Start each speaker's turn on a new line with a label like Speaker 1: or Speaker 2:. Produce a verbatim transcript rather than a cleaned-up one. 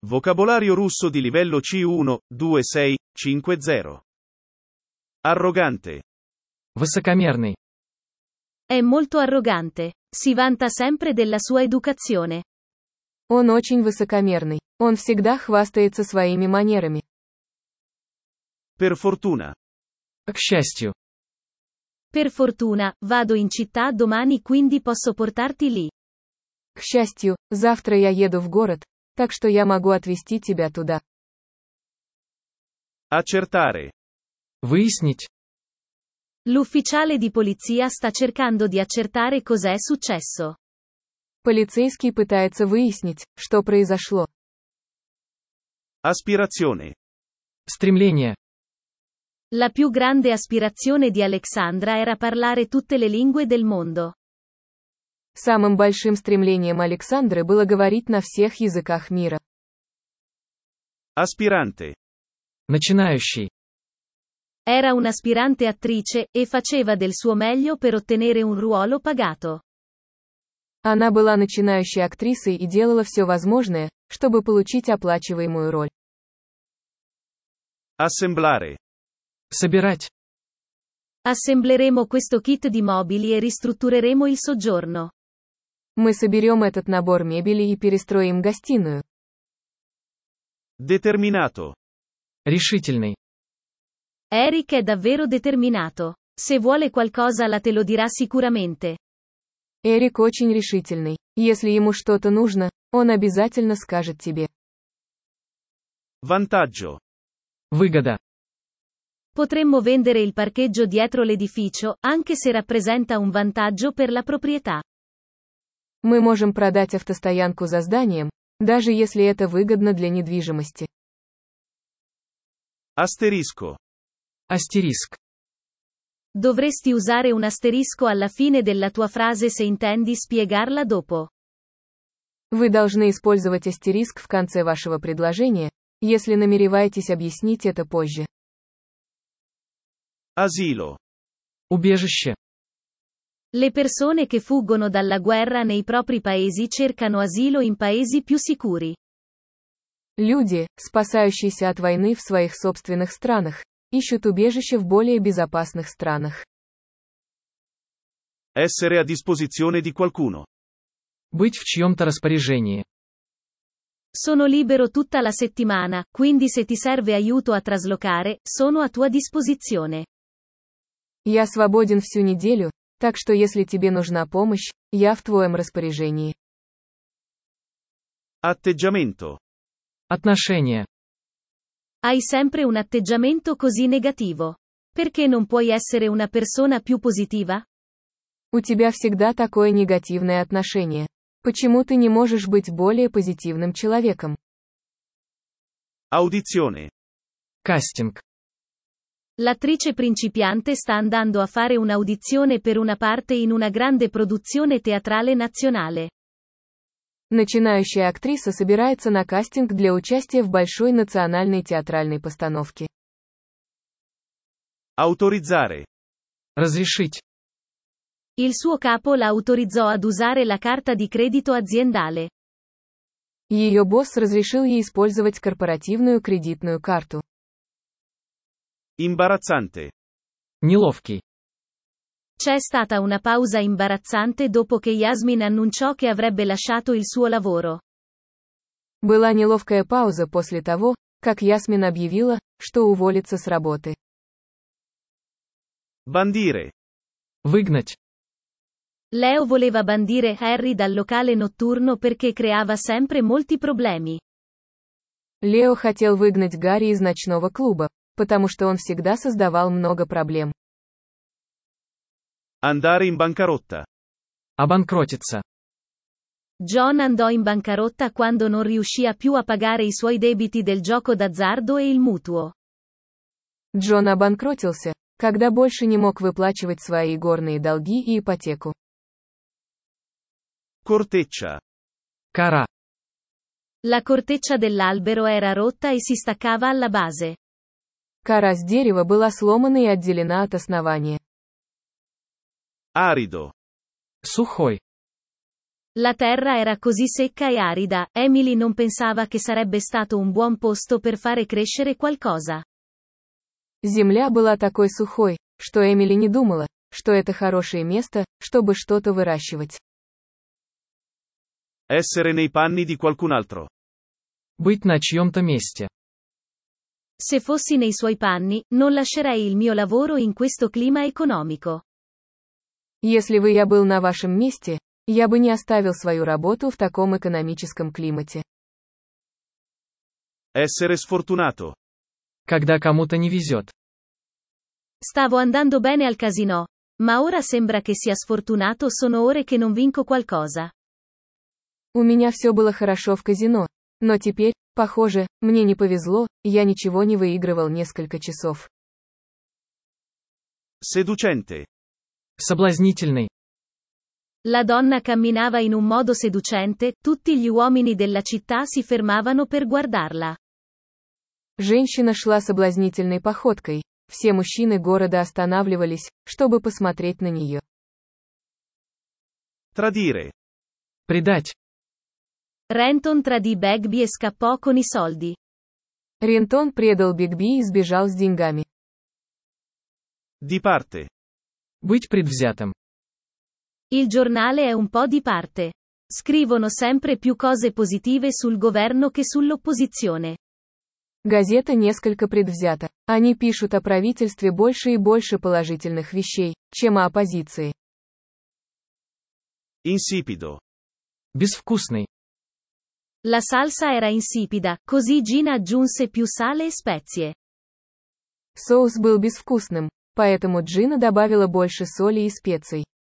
Speaker 1: Vocabolario russo di livello C uno, due, sei, cinque, zero. Arrogante.
Speaker 2: Высокомерный.
Speaker 3: È molto arrogante. Si vanta sempre della sua educazione.
Speaker 4: Он очень высокомерный. Он всегда хвастается своими манерами.
Speaker 1: Per fortuna.
Speaker 2: К счастью.
Speaker 3: Per fortuna, vado in città domani quindi posso portarti lì.
Speaker 4: К счастью, завтра я еду в город, так что я могу отвезти тебя туда.
Speaker 1: Accertare.
Speaker 2: Выяснить.
Speaker 3: L'ufficiale di polizia sta cercando di accertare cos'è successo.
Speaker 4: Полицейский пытается выяснить, что произошло.
Speaker 1: Aspirazione.
Speaker 2: Стремление.
Speaker 3: La più grande aspirazione di Alexandra era parlare tutte le lingue del mondo.
Speaker 4: Самым большим стремлением Александры было говорить на всех языках мира.
Speaker 1: Aspirante.
Speaker 2: Начинающий.
Speaker 3: Era un'aspirante attrice, e faceva del suo meglio per ottenere un ruolo pagato.
Speaker 4: Она была начинающей актрисой и делала все возможное, чтобы получить оплачиваемую роль.
Speaker 1: Assemblare.
Speaker 2: Собирать.
Speaker 3: Assembleremo questo kit di mobili e ristruttureremo il soggiorno.
Speaker 4: Мы соберем этот набор мебели и перестроим гостиную.
Speaker 1: Determinato.
Speaker 2: Решительный.
Speaker 3: Eric è davvero determinato. Se vuole qualcosa la te lo dirà sicuramente.
Speaker 4: Эрик очень решительный. Если ему что-то нужно, он обязательно скажет тебе.
Speaker 1: Vantaggio.
Speaker 2: Выгода.
Speaker 3: Potremmo vendere il parcheggio dietro l'edificio, anche se rappresenta un vantaggio per la proprietà.
Speaker 4: Мы можем продать автостоянку за зданием, даже если это выгодно для недвижимости.
Speaker 1: Asterisco.
Speaker 2: Астериск.
Speaker 3: Dovresti usare un asterisco alla fine della tua frase se intendi spiegarla dopo.
Speaker 4: Вы должны использовать астериск в конце вашего предложения, если намереваетесь объяснить это позже.
Speaker 1: Asilo.
Speaker 2: Убежище.
Speaker 3: Le persone che fuggono dalla guerra nei propri paesi cercano asilo in paesi più sicuri.
Speaker 4: Люди, спасающиеся от войны в своих собственных странах, ищут убежище в более безопасных странах.
Speaker 1: Essere a disposizione di qualcuno.
Speaker 2: Быть в чьем-то распоряжении.
Speaker 3: Sono libero tutta la settimana, quindi se ti serve aiuto a traslocare, sono a tua disposizione.
Speaker 4: Я свободен всю неделю, так что если тебе нужна помощь, я в твоем распоряжении.
Speaker 1: Atteggiamento.
Speaker 2: Отношения.
Speaker 3: Hai sempre un atteggiamento così negativo. Perché non puoi essere una persona più positiva?
Speaker 4: У тебя всегда такое негативное отношение. Почему ты не можешь быть более позитивным человеком?
Speaker 1: Audizione.
Speaker 2: Кастинг.
Speaker 3: L'attrice principiante sta andando a fare un'audizione per una parte in una grande produzione teatrale nazionale.
Speaker 4: Начинающая актриса собирается на кастинг для участия в большой национальной театральной постановке.
Speaker 1: Autorizzare.
Speaker 2: Разрешить.
Speaker 3: Il suo capo la autorizzò ad usare la carta di credito aziendale.
Speaker 4: Ее босс разрешил ей использовать корпоративную кредитную карту.
Speaker 1: Imbarazzante.
Speaker 2: Неловкий.
Speaker 3: C'è stata una pausa imbarazzante dopo che Yasmin annunciò che avrebbe lasciato il suo lavoro.
Speaker 4: Была неловкая пауза после того, как Ясмин объявила, что уволится с работы.
Speaker 1: Bandire.
Speaker 2: Выгнать.
Speaker 3: Leo voleva bandire Harry dal locale notturno perché creava sempre molti problemi.
Speaker 4: Лео хотел выгнать Гарри из ночного клуба, потому что он всегда создавал много проблем.
Speaker 1: Andare in bancarotta.
Speaker 2: Обанкротиться.
Speaker 3: John andò in bancarotta quando non riuscì più a pagare i suoi debiti del gioco d'azzardo e il mutuo.
Speaker 4: Джон обанкротился, когда больше не мог выплачивать свои игорные долги и ипотеку.
Speaker 1: Corteccia.
Speaker 2: Кора.
Speaker 3: La corteccia dell'albero era rotta e si staccava alla base.
Speaker 4: Кора с дерева была сломана и отделена от основания.
Speaker 1: Arido.
Speaker 2: Сухой.
Speaker 3: La terra era così secca e arida, Emily non pensava che sarebbe stato un buon posto per fare crescere qualcosa.
Speaker 4: Земля была такой сухой, что Эмили не думала, что это хорошее место, чтобы что-то выращивать.
Speaker 1: Essere nei panni di qualcun altro.
Speaker 2: Быть на чьем-то месте.
Speaker 3: Se fossi nei suoi panni, non lascerei il mio lavoro in questo clima economico.
Speaker 4: Если бы я был на вашем месте, я бы не оставил свою работу в таком экономическом климате.
Speaker 1: Essere sfortunato.
Speaker 2: Когда кому-то не везет.
Speaker 3: Stavo andando bene al casino, ma ora sembra che sia sfortunato, sono ore che non vinco qualcosa.
Speaker 4: У меня все было хорошо в казино, но теперь, похоже, мне не повезло, я ничего не выигрывал несколько часов.
Speaker 1: Seducente.
Speaker 2: Соблазнительный.
Speaker 3: La donna camminava in un modo seducente, tutti gli uomini della città si fermavano per guardarla.
Speaker 4: Женщина шла соблазнительной походкой, все мужчины города останавливались, чтобы посмотреть на нее.
Speaker 1: Tradire.
Speaker 2: Предать.
Speaker 3: Renton tradì Begbie e scappò con i soldi.
Speaker 4: Рентон предал Бигби и сбежал с деньгами.
Speaker 1: Di parte.
Speaker 2: Быть предвзятым.
Speaker 3: Il giornale è un po' di parte. Scrivono sempre più cose positive sul governo che sull'opposizione.
Speaker 4: Газета несколько предвзята. Они пишут о правительстве больше и больше положительных вещей, чем о оппозиции.
Speaker 1: Insipido.
Speaker 2: Безвкусный.
Speaker 3: La salsa era insipida, così Gina aggiunse più sale e spezie.
Speaker 4: Соус был безвкусным, поэтому Джина добавила больше соли и специй.